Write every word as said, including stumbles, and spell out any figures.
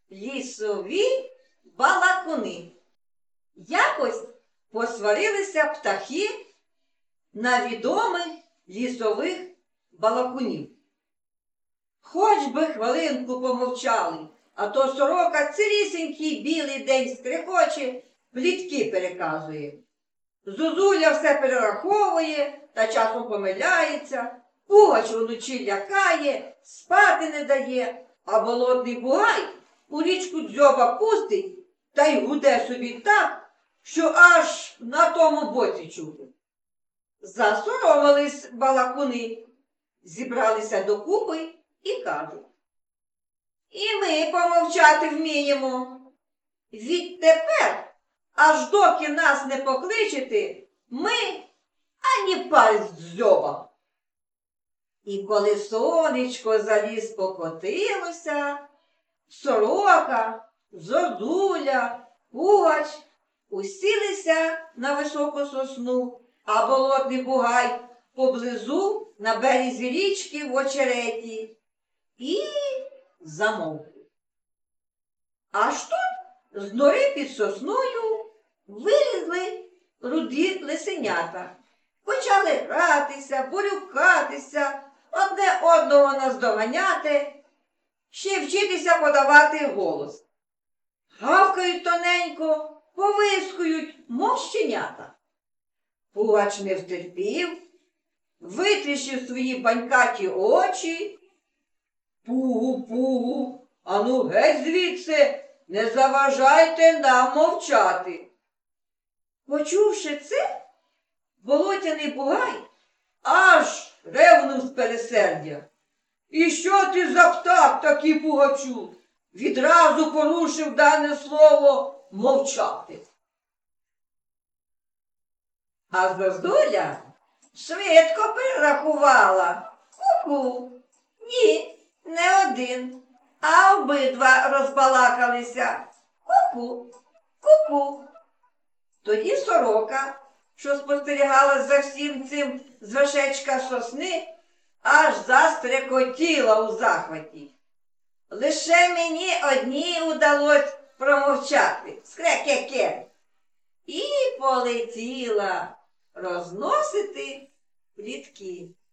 лісові балакуни. Якось посварилися птахи на відомих лісових балакунів. Хоч би хвилинку помовчали, а то сорока цілісінький білий день скрекоче, плітки переказує. Зозуля все перераховує та часом помиляється, Пугач вночі лякає, спати не дає, а болотний бугай у річку дзьоба пустить та й гуде собі так, що аж на тому боці чути. Засоромились балакуни, зібралися докупи і кажуть: і ми помовчати вміємо. Відтепер, аж доки нас не покличете, ми ані пальць з дзьоба. І коли сонечко за ліс покотилося, сорока, зозуля, Пугач усілися на високу сосну, а болотний бугай поблизу на березі річки в очереті і замовкли. Аж тут з нори під сосною вилізли руді лисенята. Почали гратися, борюкатися, одне одного наздоганяти, ще вчитися подавати голос. Гавкають тоненько, повискують, мов щенята. Пугач не втерпів, витріщив свої банькаті очі. Пугу, пугу, ану геть звідси, не заважайте нам мовчати. Почувши це, болотяний бугай аж ревнув з пересердя. І що ти за птах такий, Пугачу? Відразу порушив дане слово мовчати. А зозуля швидко перерахувала. Ку-ку. Ні, не один, а обидва розбалакалися. Ку-ку, ку-ку. Тоді сорока, що спостерігала за всім цим з вершечка сосни, аж застрекотіла у захваті. Лише мені одній удалось промовчати. Скрекеке. І полетіла розносити плітки.